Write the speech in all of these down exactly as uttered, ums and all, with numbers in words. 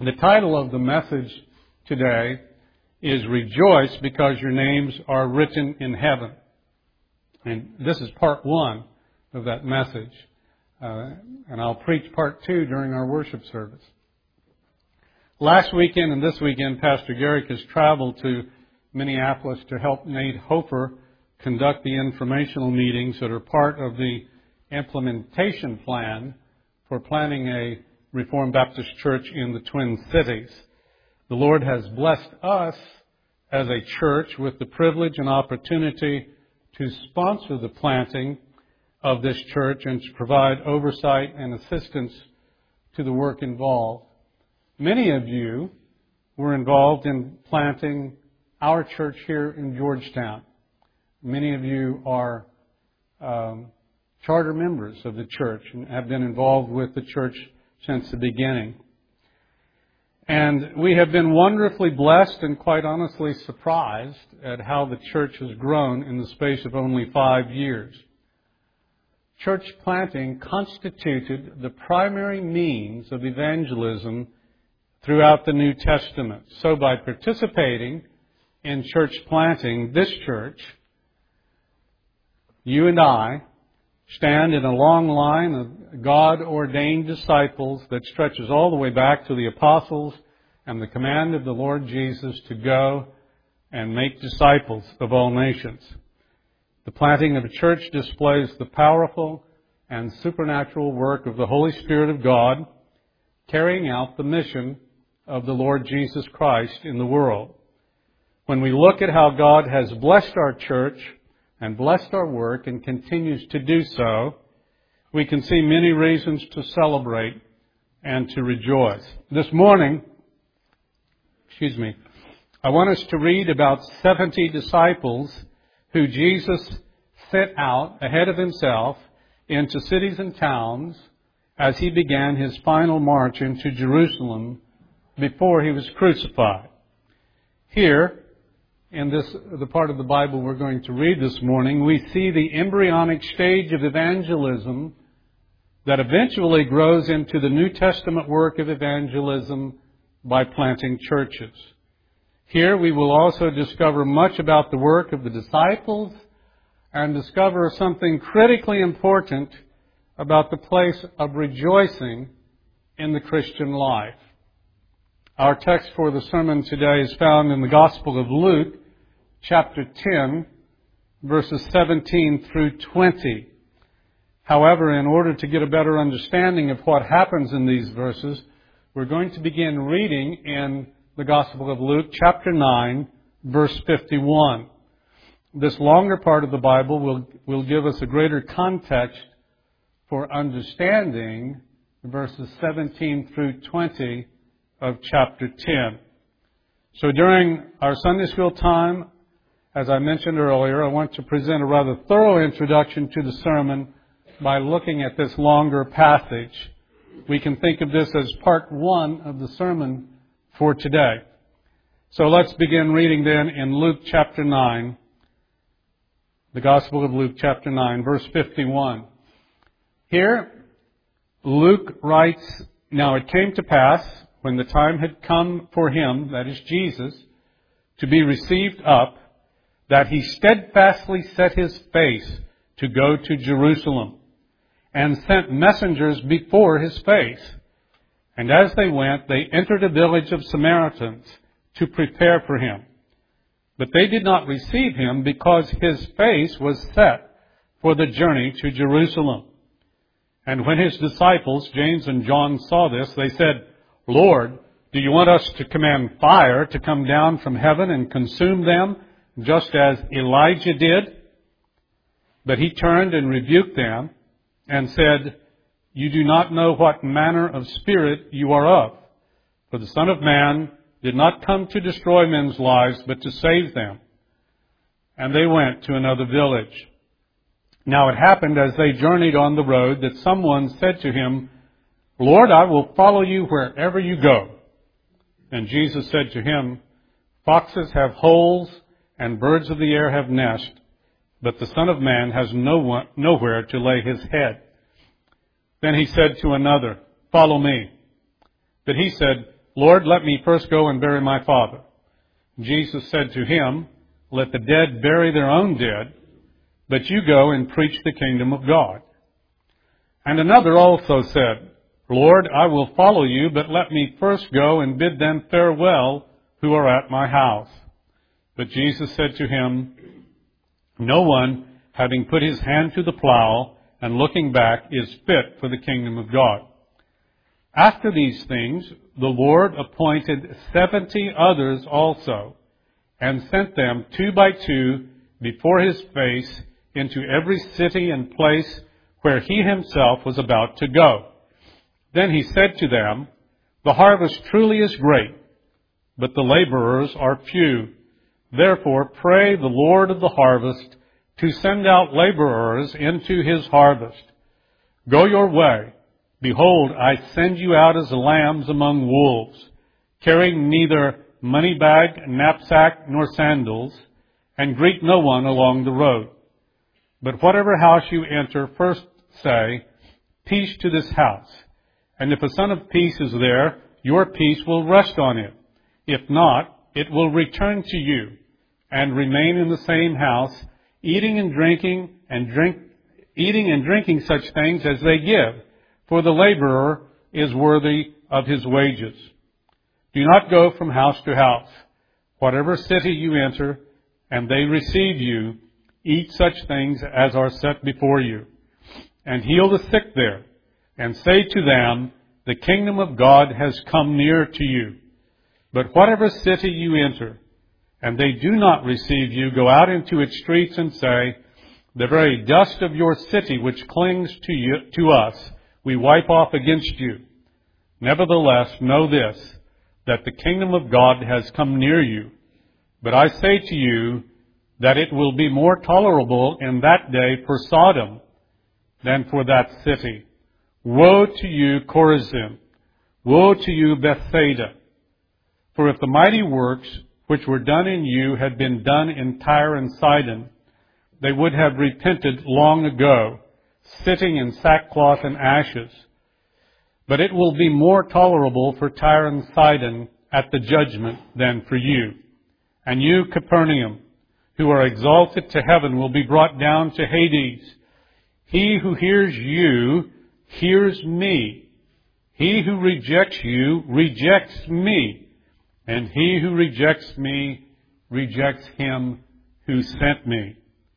The title of the message today is Rejoice Because Your Names Are Written in Heaven. And this is part one of that message. Uh, and I'll preach part two during our worship service. Last weekend and this weekend, Pastor Garrick has traveled to Minneapolis to help Nate Hofer conduct the informational meetings that are part of the implementation plan for planning a Reformed Baptist church in the Twin Cities. The Lord has blessed us as a church with the privilege and opportunity to sponsor the planting of this church and to provide oversight and assistance to the work involved. Many of you were involved in planting our church here in Georgetown. Many of you are um, charter members of the church and have been involved with the church since the beginning. And we have been wonderfully blessed and quite honestly surprised at how the church has grown in the space of only five years. Church planting constituted the primary means of evangelism throughout the New Testament. So by participating in church planting, this church, you and I, stand in a long line of God-ordained disciples that stretches all the way back to the apostles and the command of the Lord Jesus to go and make disciples of all nations. The planting of a church displays the powerful and supernatural work of the Holy Spirit of God carrying out the mission of the Lord Jesus Christ in the world. When we look at how God has blessed our church and blessed our work and continues to do so, we can see many reasons to celebrate and to rejoice. This morning, excuse me, I want us to read about seventy disciples who Jesus sent out ahead of himself into cities and towns as he began his final march into Jerusalem before he was crucified. Here, in this the part of the Bible we're going to read this morning, we see the embryonic stage of evangelism that eventually grows into the New Testament work of evangelism by planting churches. Here we will also discover much about the work of the disciples and discover something critically important about the place of rejoicing in the Christian life. Our text for the sermon today is found in the Gospel of Luke, chapter ten, verses seventeen through twenty. However, in order to get a better understanding of what happens in these verses, we're going to begin reading in the Gospel of Luke, chapter nine, verse fifty-one. This longer part of the Bible will, will give us a greater context for understanding verses seventeen through twenty of chapter ten. So during our Sunday school time, as I mentioned earlier, I want to present a rather thorough introduction to the sermon by looking at this longer passage. We can think of this as part one of the sermon for today. So let's begin reading then in Luke chapter nine, the Gospel of Luke chapter nine, verse fifty-one. Here, Luke writes, "Now it came to pass, when the time had come for him," that is Jesus, "to be received up, that he steadfastly set his face to go to Jerusalem, and sent messengers before his face. And as they went, they entered a village of Samaritans to prepare for him. But they did not receive him, because his face was set for the journey to Jerusalem. And when his disciples, James and John, saw this, they said, 'Lord, do you want us to command fire to come down from heaven and consume them, just as Elijah did?' But he turned and rebuked them and said, 'You do not know what manner of spirit you are of. For the Son of Man did not come to destroy men's lives, but to save them.' And they went to another village. Now it happened as they journeyed on the road that someone said to him, 'Lord, I will follow you wherever you go.' And Jesus said to him, 'Foxes have holes and birds of the air have nests, but the Son of Man has no one, nowhere to lay his head.' Then he said to another, 'Follow me.' But he said, Lord, let me first go and bury my father. Jesus said to him, Let the dead bury their own dead, but you go and preach the kingdom of God. And another also said, Lord, I will follow you, but let me first go and bid them farewell who are at my house. But Jesus said to him, No one, having put his hand to the plow and looking back, is fit for the kingdom of God. After these things, the Lord appointed seventy others also, and sent them two by two before his face into every city and place where he himself was about to go. Then he said to them, The harvest truly is great, but the laborers are few. Therefore pray the Lord of the harvest to send out laborers into his harvest. Go your way. Behold, I send you out as lambs among wolves, carrying neither money bag, knapsack, nor sandals, and greet no one along the road. But whatever house you enter, first say, Peace to this house. And if a son of peace is there, your peace will rest on it. If not, it will return to you, and remain in the same house, eating and drinking and drink, eating and drinking such things as they give, for the laborer is worthy of his wages. Do not go from house to house. Whatever city you enter, and they receive you, eat such things as are set before you, and heal the sick there, and say to them, The kingdom of God has come near to you. But whatever city you enter, and they do not receive you, go out into its streets and say, The very dust of your city which clings to you, to us, we wipe off against you. Nevertheless, know this, that the kingdom of God has come near you. But I say to you that it will be more tolerable in that day for Sodom than for that city. Woe to you, Chorazin! Woe to you, Bethsaida! For if the mighty works which were done in you had been done in Tyre and Sidon, they would have repented long ago, sitting in sackcloth and ashes. But it will be more tolerable for Tyre and Sidon at the judgment than for you. And you, Capernaum, who are exalted to heaven, will be brought down to Hades. He who hears you hears me. He who rejects you rejects me. And he who rejects me rejects him who sent me.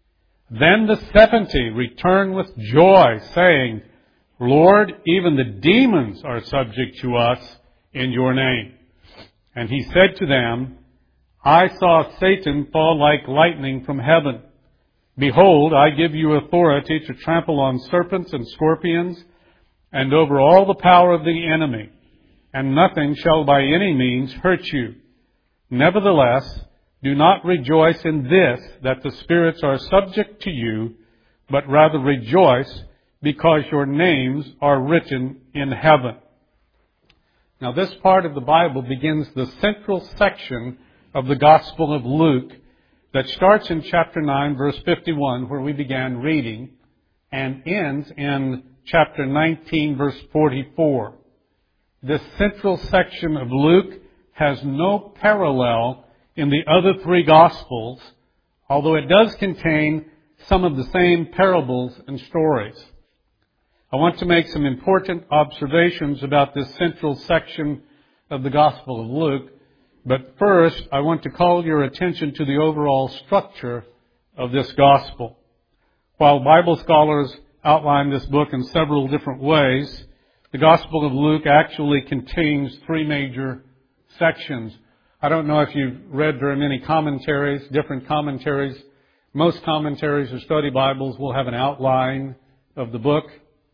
Then the seventy returned with joy, saying, Lord, even the demons are subject to us in your name. And he said to them, I saw Satan fall like lightning from heaven. Behold, I give you authority to trample on serpents and scorpions, and over all the power of the enemy, and nothing shall by any means hurt you. Nevertheless, do not rejoice in this, that the spirits are subject to you, but rather rejoice because your names are written in heaven. Now, this part of the Bible begins the central section of the Gospel of Luke that starts in chapter nine, verse fifty-one, where we began reading, and ends in chapter nineteen, verse forty-four. This central section of Luke has no parallel in the other three Gospels, although it does contain some of the same parables and stories. I want to make some important observations about this central section of the Gospel of Luke, but first I want to call your attention to the overall structure of this Gospel. While Bible scholars outline this book in several different ways, the Gospel of Luke actually contains three major sections. I don't know if you've read very many commentaries, different commentaries. Most commentaries or study Bibles will have an outline of the book.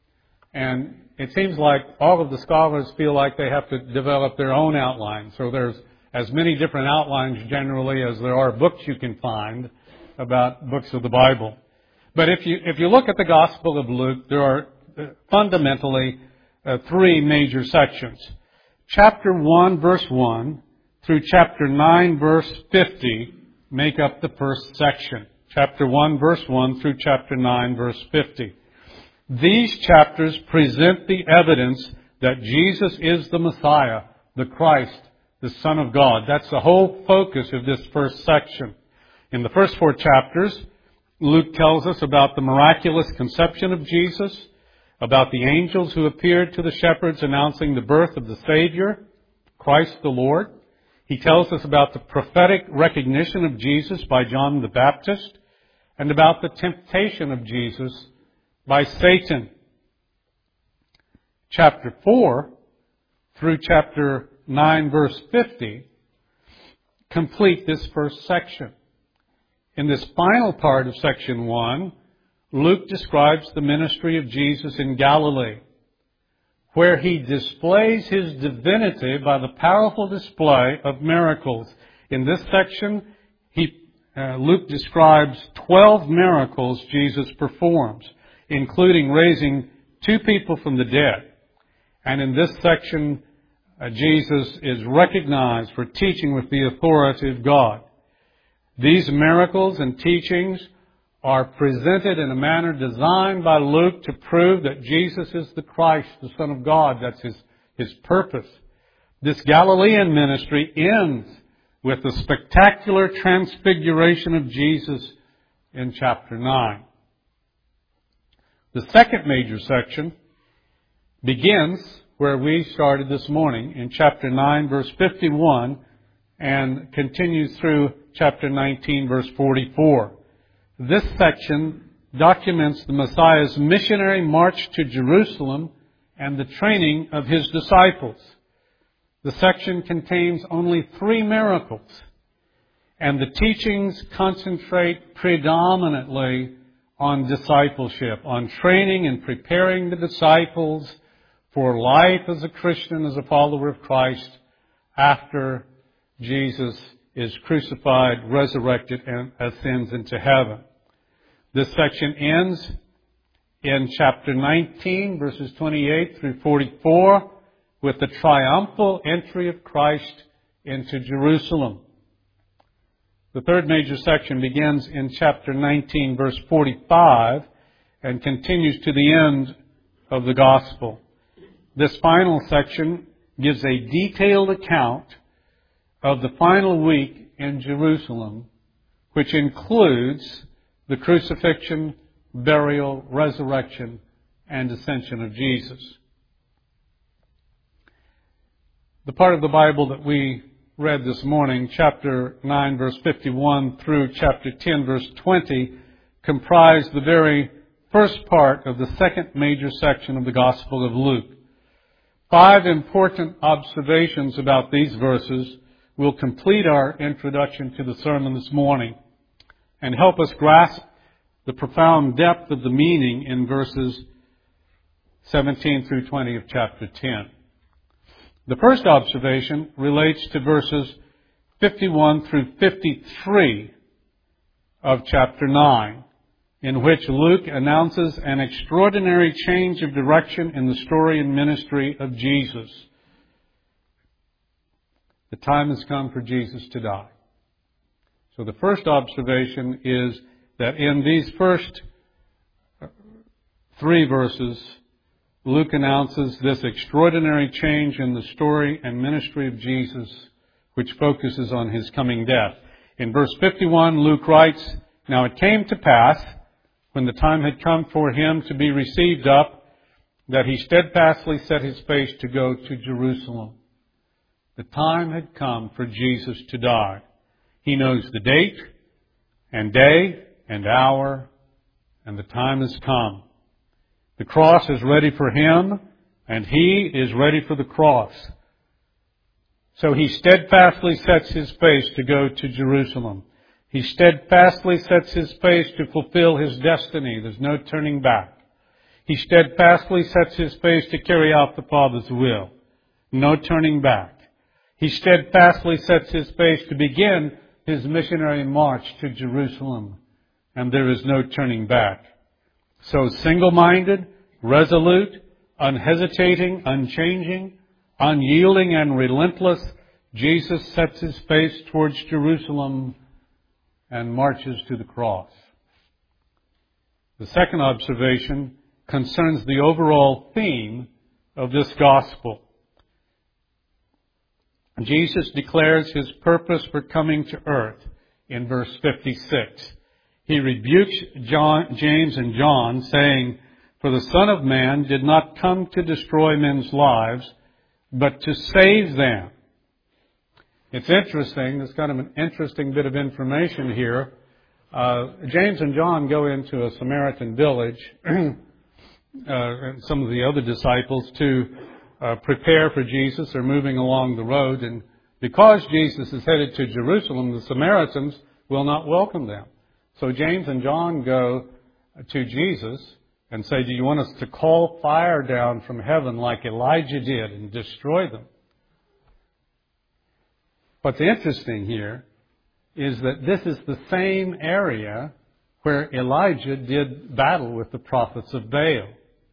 And it seems like all of the scholars feel like they have to develop their own outline. So there's as many different outlines generally as there are books you can find about books of the Bible. But if you if you look at the Gospel of Luke, there are fundamentally uh, three major sections. Chapter one, verse one, through chapter nine, verse fifty, make up the first section. Chapter one, verse one, through chapter nine, verse fifty. These chapters present the evidence that Jesus is the Messiah, the Christ, the Son of God. That's the whole focus of this first section. In the first four chapters, Luke tells us about the miraculous conception of Jesus, about the angels who appeared to the shepherds announcing the birth of the Savior, Christ the Lord. He tells us about the prophetic recognition of Jesus by John the Baptist, and about the temptation of Jesus by Satan. Chapter four through chapter nine, verse fifty, complete this first section. In this final part of section one, Luke describes the ministry of Jesus in Galilee, where he displays his divinity by the powerful display of miracles. In this section, he, uh, Luke describes twelve miracles Jesus performs, including raising two people from the dead. And in this section, uh, Jesus is recognized for teaching with the authority of God. These miracles and teachings are presented in a manner designed by Luke to prove that Jesus is the Christ, the Son of God. That's his, his purpose. This Galilean ministry ends with the spectacular transfiguration of Jesus in chapter nine. The second major section begins where we started this morning in chapter nine, verse fifty-one, and continues through chapter nineteen, verse forty-four. This section documents the Messiah's missionary march to Jerusalem and the training of his disciples. The section contains only three miracles, and the teachings concentrate predominantly on discipleship, on training and preparing the disciples for life as a Christian, as a follower of Christ, after Jesus is crucified, resurrected, and ascends into heaven. This section ends in chapter nineteen, verses twenty-eight through forty-four, with the triumphal entry of Christ into Jerusalem. The third major section begins in chapter nineteen, verse forty-five, and continues to the end of the Gospel. This final section gives a detailed account of the final week in Jerusalem, which includes the crucifixion, burial, resurrection, and ascension of Jesus. The part of the Bible that we read this morning, chapter nine, verse fifty-one through chapter ten, verse twenty, comprise the very first part of the second major section of the Gospel of Luke. Five important observations about these verses will complete our introduction to the sermon this morning and help us grasp the profound depth of the meaning in verses seventeen through twenty of chapter ten. The first observation relates to verses fifty-one through fifty-three of chapter nine, in which Luke announces an extraordinary change of direction in the story and ministry of Jesus. The time has come for Jesus to die. So the first observation is that in these first three verses, Luke announces this extraordinary change in the story and ministry of Jesus, which focuses on his coming death. In verse fifty-one, Luke writes, "Now it came to pass, when the time had come for him to be received up, that he steadfastly set his face to go to Jerusalem." The time had come for Jesus to die. He knows the date and day and hour, and the time has come. The cross is ready for him, and he is ready for the cross. So he steadfastly sets his face to go to Jerusalem. He steadfastly sets his face to fulfill his destiny. There's no turning back. He steadfastly sets his face to carry out the Father's will. No turning back. He steadfastly sets his face to begin his missionary march to Jerusalem. And there is no turning back. So single-minded, resolute, unhesitating, unchanging, unyielding, and relentless, Jesus sets his face towards Jerusalem and marches to the cross. The second observation concerns the overall theme of this gospel. Jesus declares his purpose for coming to earth in verse fifty-six. He rebukes John, James and John, saying, "For the Son of Man did not come to destroy men's lives, but to save them." It's interesting. It's kind of an interesting bit of information here. Uh, James and John go into a Samaritan village, uh, and some of the other disciples, to uh, prepare for Jesus. They're moving along the road, and because Jesus is headed to Jerusalem, the Samaritans will not welcome them. So James and John go to Jesus and say, "Do you want us to call fire down from heaven like Elijah did and destroy them?" What's interesting here is that this is the same area where Elijah did battle with the prophets of Baal.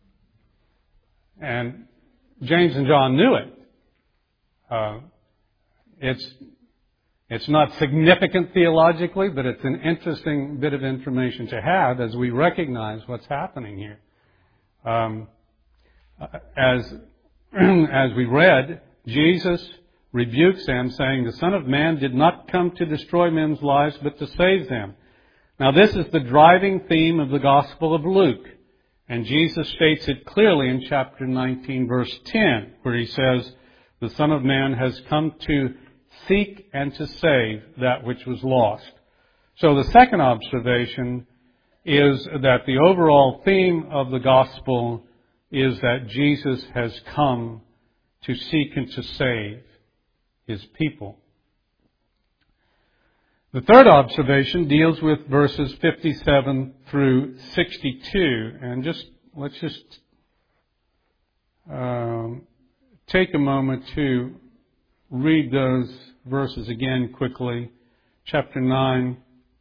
And James and John knew it. Uh, it's, it's not significant theologically, but it's an interesting bit of information to have as we recognize what's happening here. Um, as, as we read, Jesus rebukes them, saying, "The Son of Man did not come to destroy men's lives, but to save them." Now, this is the driving theme of the Gospel of Luke. And Jesus states it clearly in chapter nineteen, verse ten, where he says, "The Son of Man has come to seek and to save that which was lost." So the second observation is that the overall theme of the Gospel is that Jesus has come to seek and to save his people. The third observation deals with verses fifty-seven through sixty-two. And just let's just um, take a moment to read those verses again quickly. Chapter nine,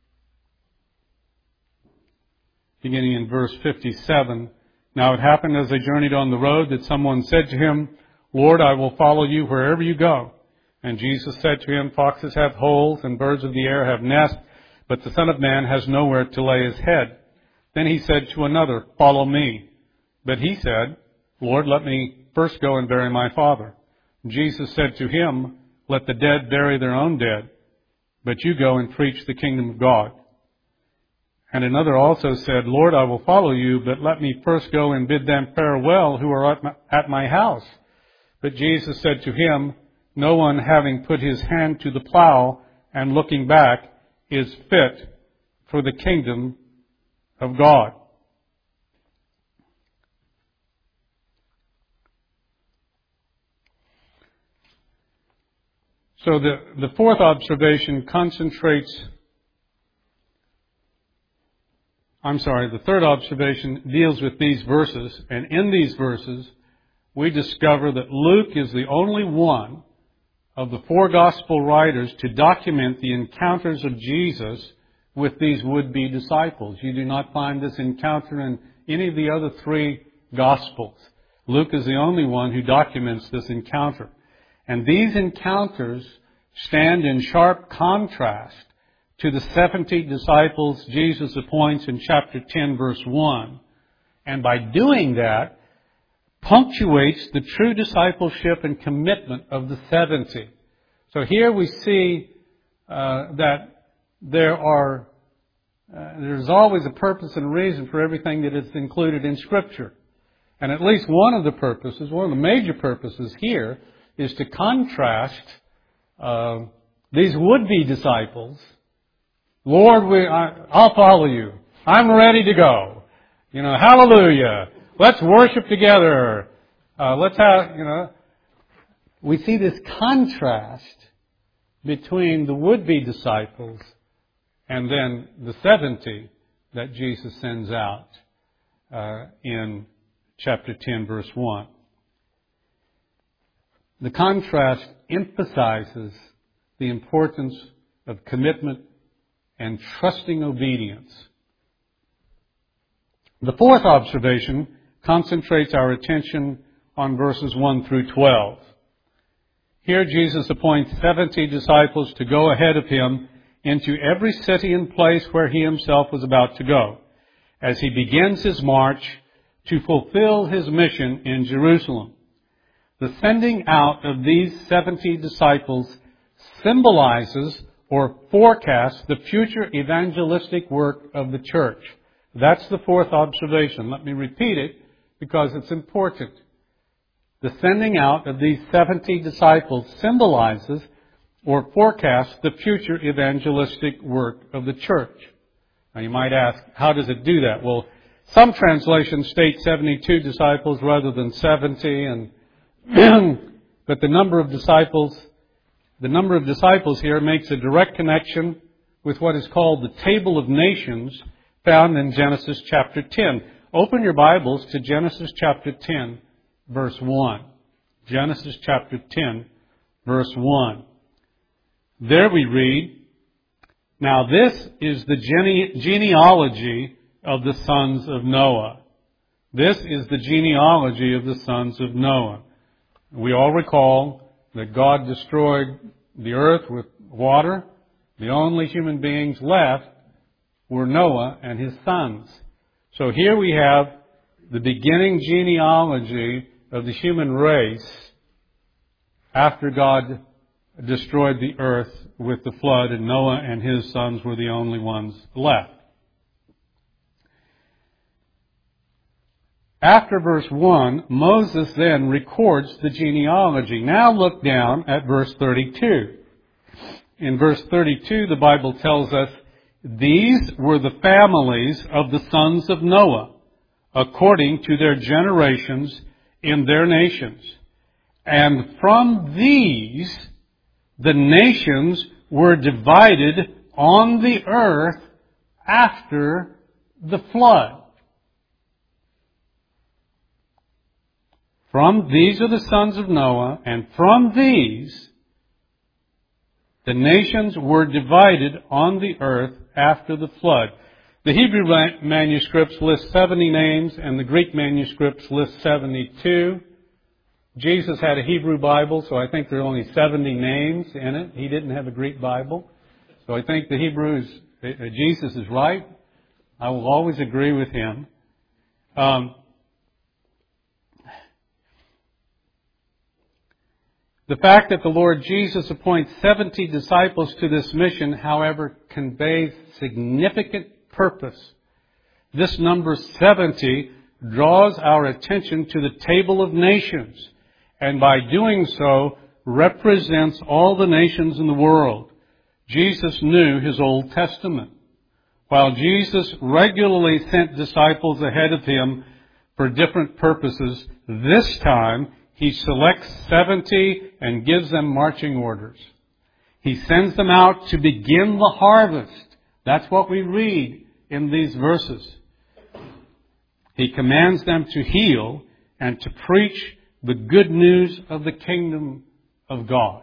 beginning in verse fifty-seven. "Now it happened as they journeyed on the road that someone said to him, 'Lord, I will follow you wherever you go.' And Jesus said to him, 'Foxes have holes and birds of the air have nests, but the Son of Man has nowhere to lay his head.' Then he said to another, 'Follow me.' But he said, 'Lord, let me first go and bury my father.' Jesus said to him, 'Let the dead bury their own dead, but you go and preach the kingdom of God.' And another also said, 'Lord, I will follow you, but let me first go and bid them farewell who are at my, at my house.' But Jesus said to him, 'No one having put his hand to the plow and looking back is fit for the kingdom of God.'" So the, the fourth observation concentrates, I'm sorry, the third observation deals with these verses. And in these verses, we discover that Luke is the only one of the four gospel writers to document the encounters of Jesus with these would-be disciples. You do not find this encounter in any of the other three gospels. Luke is the only one who documents this encounter. And these encounters stand in sharp contrast to the seventy disciples Jesus appoints in chapter ten, verse one. And by doing that, punctuates the true discipleship and commitment of the seventy. So here we see uh, that there are uh, there's always a purpose and reason for everything that is included in Scripture. And at least one of the purposes, one of the major purposes here, is to contrast uh, these would-be disciples. Lord, we, I, I'll follow you. I'm ready to go. You know, hallelujah. Let's worship together. Uh, let's have, you know. We see this contrast between the would-be disciples and then the seventy that Jesus sends out uh, in chapter ten, verse one. The contrast emphasizes the importance of commitment and trusting obedience. The fourth observation concentrates our attention on verses one through twelve. Here Jesus appoints seventy disciples to go ahead of him into every city and place where he himself was about to go, as he begins his march to fulfill his mission in Jerusalem. The sending out of these seventy disciples symbolizes or forecasts the future evangelistic work of the church. That's the fourth observation. Let me repeat it because it's important. The sending out of these seventy disciples symbolizes or forecasts the future evangelistic work of the church. Now you might ask, how does it do that? Well, some translations state seventy-two disciples rather than seventy, and but the number of disciples, the number of disciples here makes a direct connection with what is called the Table of Nations found in Genesis chapter ten. Open your Bibles to Genesis chapter ten, verse one. Genesis chapter ten, verse one. There we read, "Now this is the gene- genealogy of the sons of Noah." This is the genealogy of the sons of Noah. We all recall that God destroyed the earth with water. The only human beings left were Noah and his sons. So here we have the beginning genealogy of the human race after God destroyed the earth with the flood, and Noah and his sons were the only ones left. After verse one, Moses then records the genealogy. Now look down at verse thirty-two. In verse thirty-two, the Bible tells us, "These were the families of the sons of Noah, according to their generations in their nations. And from these, the nations were divided on the earth after the flood." From these are the sons of Noah, and from these, the nations were divided on the earth after the flood. The Hebrew manuscripts list seventy names, and the Greek manuscripts list seventy-two. Jesus had a Hebrew Bible, so I think there are only seventy names in it. He didn't have a Greek Bible. So I think the Hebrew is, uh, Jesus is right. I will always agree with him. Um, The fact that the Lord Jesus appoints seventy disciples to this mission, however, conveys significant purpose. This number seventy draws our attention to the Table of Nations, and by doing so, represents all the nations in the world. Jesus knew his Old Testament. While Jesus regularly sent disciples ahead of him for different purposes, this time he selects seventy and gives them marching orders. He sends them out to begin the harvest. That's what we read in these verses. He commands them to heal and to preach the good news of the kingdom of God.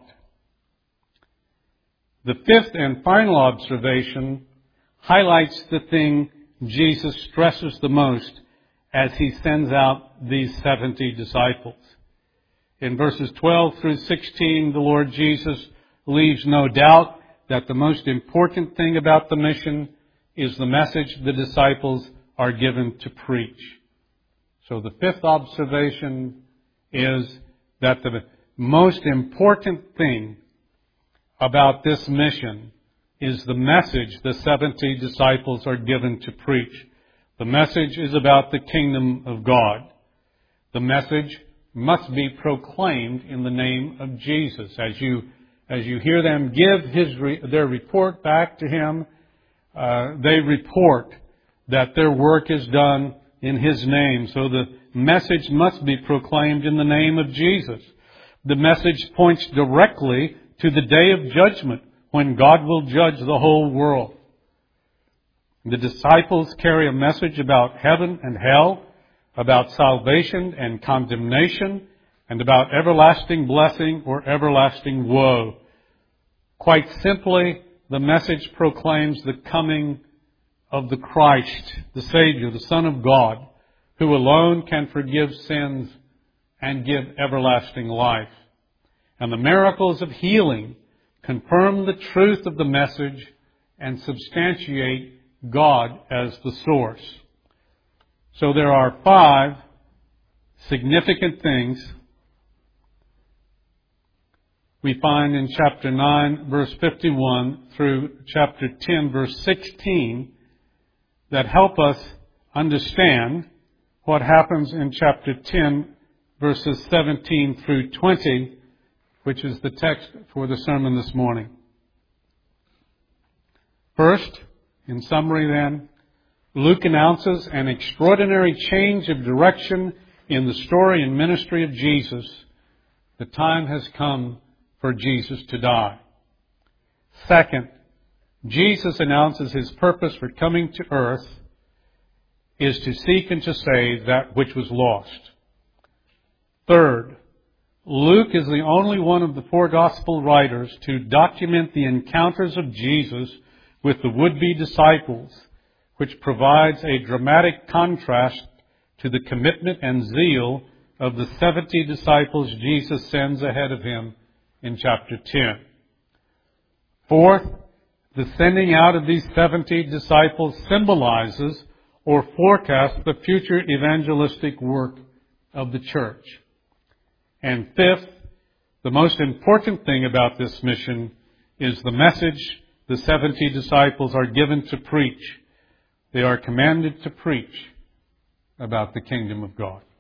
The fifth and final observation highlights the thing Jesus stresses the most as he sends out these seventy disciples. In verses twelve through sixteen, the Lord Jesus leaves no doubt that the most important thing about the mission is the message the disciples are given to preach. So the fifth observation is that the most important thing about this mission is the message the seventy disciples are given to preach. The message is about the kingdom of God. The message must be proclaimed in the name of Jesus. As you as you hear them give his re, their report back to him, uh, they report that their work is done in his name. So the message must be proclaimed in the name of Jesus. The message points directly to the day of judgment when God will judge the whole world. The disciples carry a message about heaven and hell, about salvation and condemnation, and about everlasting blessing or everlasting woe. Quite simply, the message proclaims the coming of the Christ, the Savior, the Son of God, who alone can forgive sins and give everlasting life. And the miracles of healing confirm the truth of the message and substantiate God as the source. So there are five significant things we find in chapter nine, verse fifty-one through chapter ten, verse sixteen, that help us understand what happens in chapter ten, verses seventeen through twenty, which is the text for the sermon this morning. First, in summary then, Luke announces an extraordinary change of direction in the story and ministry of Jesus. The time has come for Jesus to die. Second, Jesus announces his purpose for coming to earth is to seek and to save that which was lost. Third, Luke is the only one of the four gospel writers to document the encounters of Jesus with the would-be disciples, which provides a dramatic contrast to the commitment and zeal of the seventy disciples Jesus sends ahead of him in chapter ten. Fourth, the sending out of these seventy disciples symbolizes or forecasts the future evangelistic work of the church. And fifth, the most important thing about this mission is the message the seventy disciples are given to preach. They are commanded to preach about the kingdom of God.